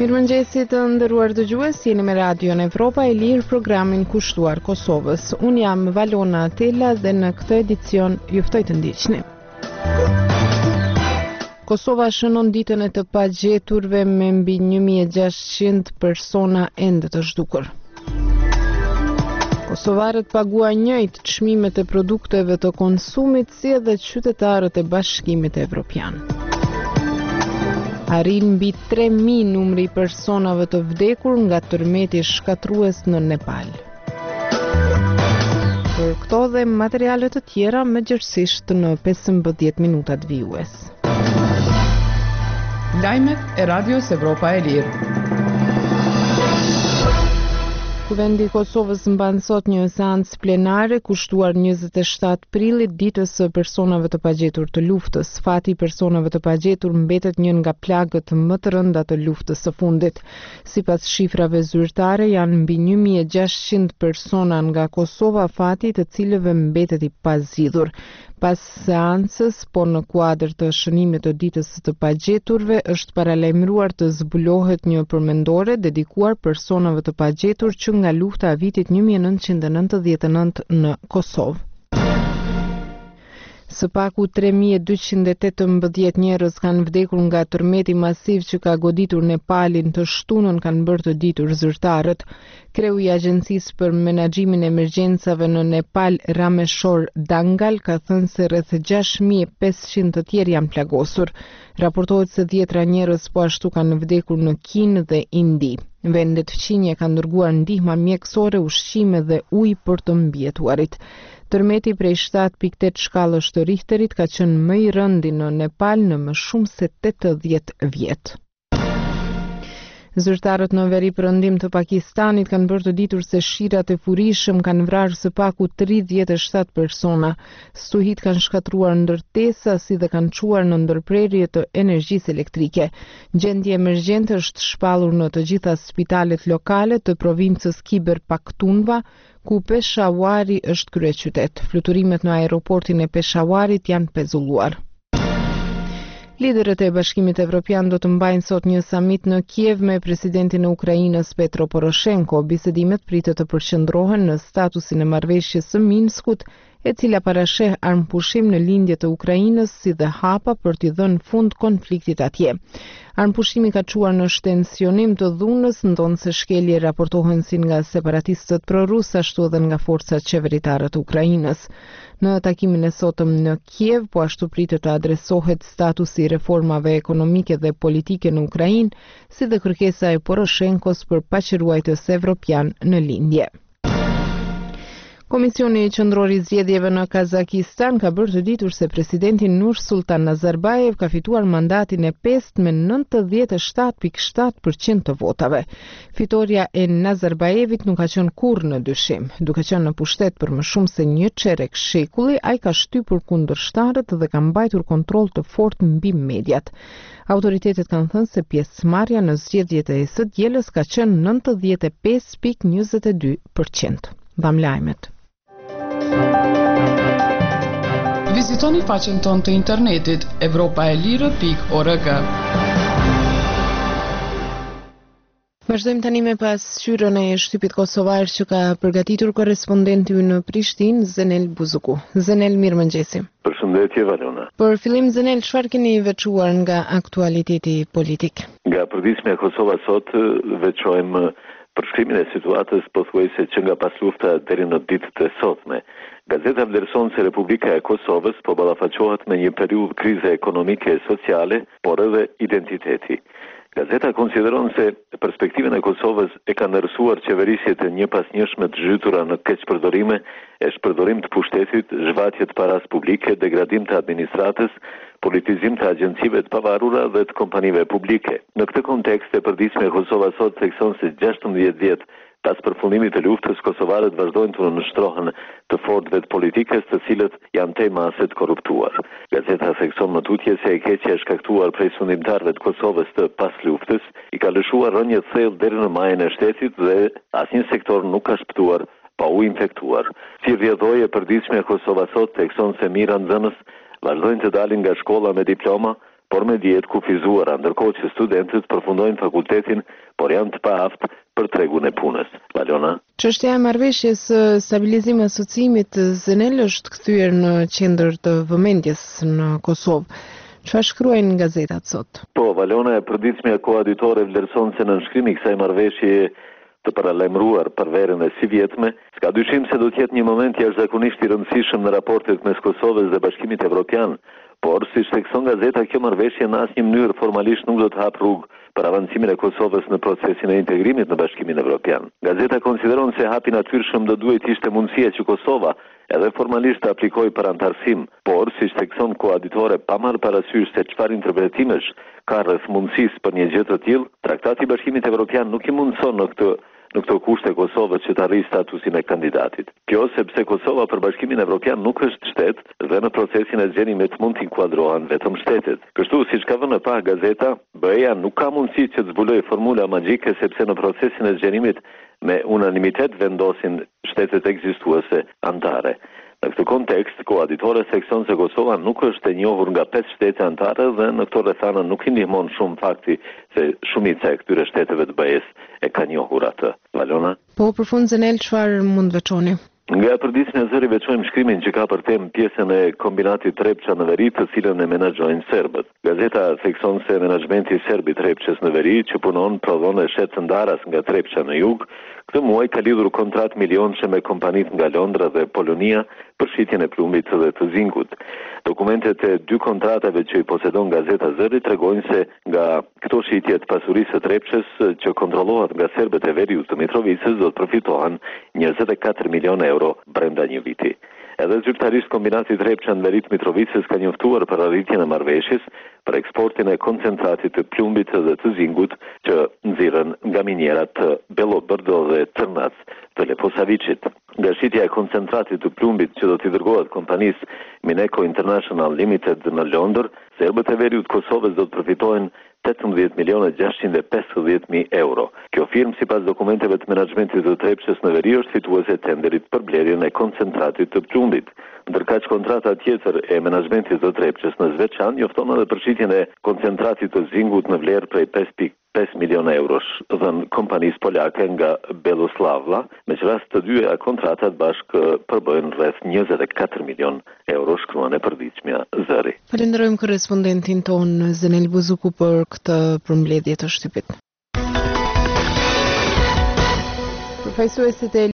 Mirëmëngjesi të nderuar dëgjues, jeni me Radion Evropa e Lirë, programin kushtuar Kosovës. Unë jam Valona Atela dhe në këtë edicion ju ftoj të ndiqni. Kosova shënon ditën e të pagjeturve me mbi 1600 persona ende të zhdukur. Kosovarët paguajnë njëjtë çmimet e produkteve të konsumit si edhe qytetarët e Bashkimit Evropian. Arrin mbi 3000 numri i personave të vdekur nga tërmeti shkatrues në Nepal. Për këto dhe materiale të tjera mëngjesisht në 15 minutat vijues. Lajmet e Radios Evropa e Lirë. Kuvendi i Kosovës mban sot një seancë plenare kushtuar 27 prillit, ditës së personave të pagjetur të luftës. Fati i personave të pagjetur mbetet një nga plagët më të rënda të luftës së fundit. Sipas shifrave zyrtare, janë mbi 1600 persona nga Kosova fati të cilëve mbetet i pazgjidhur. Pas seancës, por në kuadër të shënimit të ditës së të pagjeturve, është paralajmëruar të zbulohet një përmendore dedikuar personave të pagjetur që nga lufta e vitit 1999 në Kosovë. Së paku 3218 njerëz kanë vdekur nga tërmeti masiv që ka goditur Nepalin të shtunën, kanë bërë të ditur zyrtarët. Kreu i Agjencisë për Menaxhimin e Emergjencave në Nepal, Rameshor Dangal, ka thënë se rreth 6500 të tjerë janë plagosur. Raportohet se 10 njerëz po ashtu kanë vdekur në Kinë dhe Indi. Vendet fqinje kanë dërguar ndihma mjekësore, ushqime dhe ujë për të mbijetuarit. Tërmeti prej 7.8 shkallës të Richterit ka qenë më i rëndi në Nepal në më shumë se 80 vjet. Zyrtarët në veri perëndim të Pakistanit kanë bërë të ditur se shirat e furishëm kanë vrarë së paku 37 persona. Stuhit kanë shkatruar ndërtesa si dhe kanë çuar në ndërprerje të energjisë elektrike. Gjendje emergjente është shpallur në të gjitha spitalet lokale të provincës Khyber Pakhtunkhwa, ku Peshawari është kryeqytet. Fluturimet në aeroportin e Peshawarit janë pezulluar. Liderët e Bashkimit Evropian do të mbajnë sot një samit në Kiev me presidentin e Ukrainës Petro Poroshenko. Bisedimet pritet të përqendrohen në statusin e marrëveshjes së Minskut, e cila parasheh armpushim në lindje të Ukrainës si dhe hapa për t'i dhënë fund konfliktit atje. Armpushimi ka çuar në shtensionim të dhunës, ndonse shkelje raportohen si nga separatistët prorus, ashtu edhe nga forcat qeveritare të Ukrainës. Në takimin e sotëm në Kiev, po ashtu pritet të adresohet statusi i reformave ekonomike dhe politike në Ukrainë, si dhe kërkesa e Poroshenkos për paqëruajtës evropian në lindje. Komisioni Qendror i Zgjedhjeve në Kazakistan ka bërë të ditur se presidenti Nursultan Nazarbayev ka fituar mandatin e 5 me 97.7% të votave. Fitoria e Nazarbayevit nuk ka qenë kurrë në dyshim. Duke qenë në pushtet për më shumë se një çerek shekulli, ai ka shtypur kundërshtarët dhe ka mbajtur kontroll të fortë mbi mediat. Autoritetet kanë thënë se pjesëmarrja në zgjedhjet e së dielës ka qenë 95.22%. Dham lajmet. Vizitoni faqen tonë të internetit evropaelire.org. Vazhdojmë tani me pasqyrën e shtypit kosovar që ka përgatitur korrespondenti ynë në Prishtinë, Zenel Buzuku. Zenel, mirëmëngjesi. Përshëndetje, Valona. Për fillim, Zenel, çfarë keni veçuar nga aktualiteti politik? Nga përditshmja e Kosovës sot veçojmë përshkrimin e situatës pothuajse që nga pas lufta deri në ditët e sotme. Gazeta vlerëson se Republika e Kosovës po ballafaqohet me një periudhë krize ekonomike e sociale, por edhe identiteti. Gazeta konsideron se perspektiven e Kosovës e ka ndërsuar qeverisjet e një pas njëshme të zhytura në keqpërdorime, e shpërdorim të pushtetit, zhvatje të paras publike, degradim të administratës, politizim të agjencive të pavarura dhe të kompanive publike. Në këtë kontekst e përditshme e Kosova sot thekson se 16 vjet pas përfundimit të luftës, kosovarët vazhdojnë të nënshtrohen të fortëve të politikës, të cilët janë te mase të korruptuar. Gazeta thekson më tutje se e keqja e shkaktuar prej sundimtarëve të Kosovës të pas luftës i ka lëshuar rënje të thellë deri në majën e shtetit dhe asnjë sektor nuk ka shpëtuar pa u infektuar. Si rrjedhoi e përditshme e Kosova sot thekson se mijëra nxënës vazhdojnë të dalin nga shkolla me diploma, por me dietë kufizuara, ndërkohë që studentët përfundojnë fakultetin, por janë të paaft për tregun e punës. Valona? Çështja e marrëveshjes së stabilizimit të asociimit Zenel është kthyer në qendër të vëmendjes në Kosovë. Çfarë shkruajnë gazetat sot? Po, Valona, e përditshmja koaditore vlerëson se nënshkrimi i kësaj marrëveshje të paralajmëruar për verën e si vjetme, s'ka dyshim se do të jetë një moment jashtëzakonisht i rëndësishëm në raportet mes Kosovës dhe Bashkimit Evropian, por si thekson gazeta, kjo marrëveshje në asnjë mënyrë formalisht nuk do të hap rrugë për avancimin e Kosovës në procesin e integrimit në Bashkimin Evropian. Gazeta konsideron se hapi natyrshëm do duhet ishte mundësia që Kosova edhe formalisht të aplikojë për antarësim, por si thekson koaditore pa marrë parasysh se çfarë interpretimesh ka rreth mundësisë për një gjë të tillë, Traktati i Bashkimit Evropian nuk i mundson në këto kushte Kosovës që të arrijë statusin e kandidatit. Kjo sepse Kosova për Bashkimin Evropian nuk është shtet dhe në procesin e zgjerimit mund të inkuadrohen vetëm shtetet. Kështu, siç ka vënë pa gazeta, BE-ja nuk ka mundësi që të zbulojë formula magjike sepse në procesin e zgjerimit me unanimitet vendosin shtetet ekzistuese antare. Në këtë kontekst, koaditore thekson se Kosova nuk është e njohur nga 5 shtete antare dhe në këto rrethana nuk i ndihmon shumë fakti se shumica e këtyre shteteve të BE-s e ka njohur atë. Valona? Po, përfund Zenel, çfarë mund veçoni? Nga përditshmja e zëri veçojmë shkrimin që ka për temë pjesën e kombinatit Trepça në Veri, të cilën e menaxhojnë serbët. Gazeta thekson se menaxhmenti serb i Trepçës në Veri, që punon prodhon e shet Ndaras nga Trepça në jug, këtë muaj ka lidhur kontratë milionëshe me kompanit nga Londra dhe Polonia për shitjen e plumbit dhe të zinkut. Dokumentet e 2 kontratave që i posedon gazeta Zëri tregojnë se nga këto shitje të pasurisë së Trepçës që kontrollohet nga serbët e Veriut të Mitrovicës do të përfitohen 24 milion euro brenda një viti. Edhe zyrtarisht kombinati Trepça në Veri të Mitrovicës ka njoftuar për arritjen e marrëveshjes për eksportin e koncentratit të plumbit dhe të zingut që nxirren nga minierat të Belobrdo dhe Trnac të Leposavicit. Nga shitja e koncentratit të plumbit që do t'i dërgohet kompanisë Mineco International Limited në Londër, serbët e Veriut të Kosovës do të përfitojnë 18.650.000 euro. Kjo firmë, sipas dokumenteve të menaxhmentit të Trepçës në Veri, është fituese e tenderit për blerjen e koncentratit të plumbit. Ndërkaq kontrata tjetër e menaxhmentit të Trepçës në Zveçan njofton edhe për shitjen e koncentratit të zingut në vlerë prej 5.5 milion eurosh dhënë kompanisë polake nga Beloslavla, me që rast të dyja kontratat bashkë përbëjnë rreth 24 milion euro, shkruan e përditshmja Zëri. Falenderojmë korrespondentin ton Zenel Buzuku për këtë përmbledhje të shtypit. Përfaqësuesit e